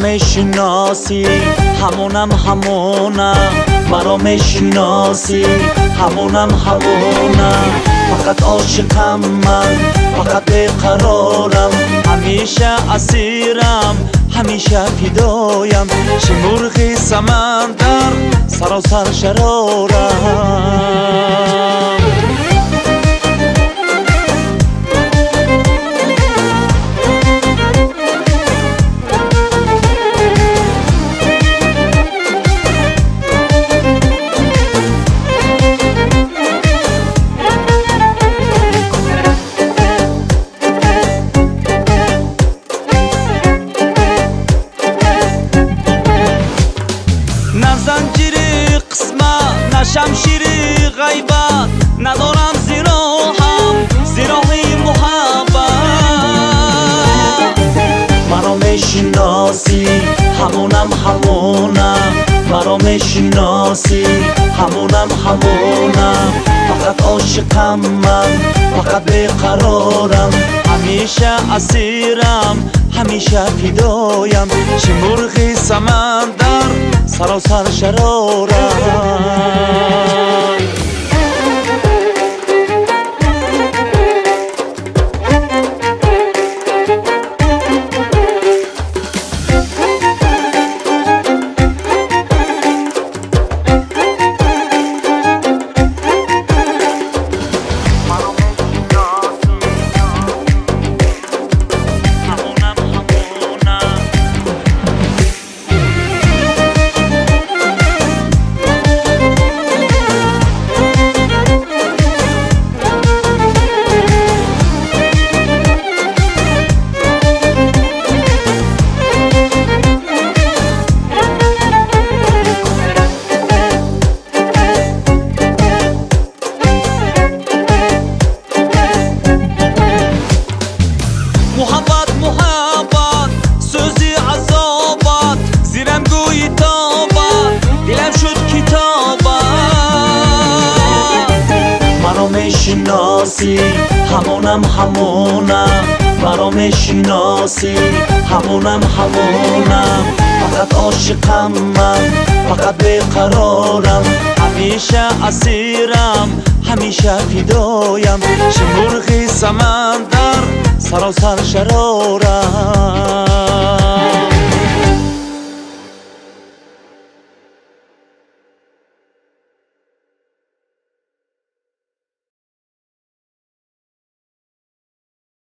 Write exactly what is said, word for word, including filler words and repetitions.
میشناسی همونم همونم مرا میشناسی همونم همونم فقط عاشقم من فقط بیقرارم همیشه اسیرم همیشه فدایم چه مرغ سمندر سراسر شرارم نه زنجیری قسمت نه شمشیری غیبت ندارم زیراهم زیراهی محبت مرا میشناسی همونم همونم مرا میشناسی همونم همونم فقط عاشقم من فقط بیقرارم همیشه اسیرم همیشه فدایم چه مرغ سمندر سراسر شرارم محبت محبت سوزی عذابت زیرم گوی تابت دلم شد کتابت مرا میشناسی همونم همونم مرا میشناسی همونم همونم فقط عاشقم من فقط بیقرارم همیشه اسیرم همیشه فدایم چه مرغ سمندر سراسر شرارم